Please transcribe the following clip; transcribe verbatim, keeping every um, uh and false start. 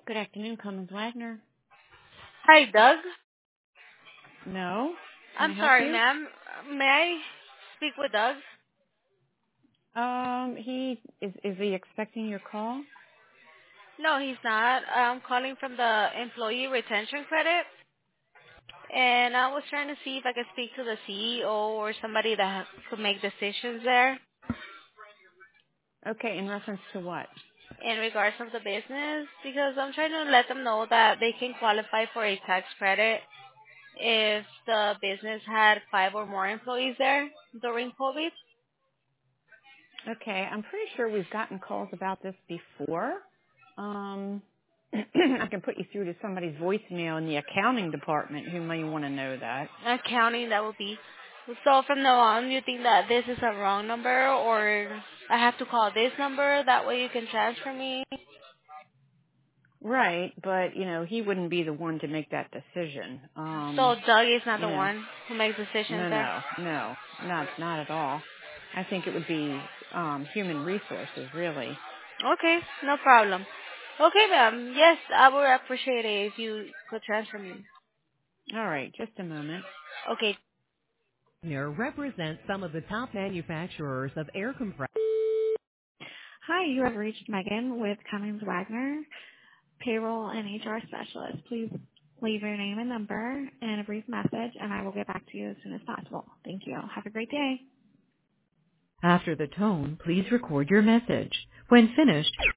Good afternoon, Cummins Wagner. Hi, Doug. No? Can I I'm help sorry, you? ma'am. May I speak with Doug? Um, he is is he expecting your call? No, he's not. I'm calling from the employee retention credit, and I was trying to see if I could speak to the C E O or somebody that could make decisions there Okay, in reference to what? in regards of the business, because I'm trying to let them know that they can qualify for a tax credit if the business had five or more employees there during COVID. Okay, I'm pretty sure we've gotten calls about this before. Um, I can put you through to somebody's voicemail in the accounting department who may want to know that. Accounting, that would be. So from now on, you think that this is a wrong number, or I have to call this number? That way you can transfer me. Right, but you know he wouldn't be the one to make that decision. So Um, Doug is not you the know, one who makes decisions no, there. no, no, not not at all. I think it would be um, human resources, really. Okay, no problem. Okay, ma'am. Yes, I would appreciate it if you could transfer me. All right, just a moment. Okay. Wagner represents some of the top manufacturers of air compressors. Hi, you have reached Megan with Cummings Wagner, payroll and H R specialist. Please leave your name and number and a brief message, and I will get back to you as soon as possible. Thank you. Have a great day. After the tone, please record your message. When finished,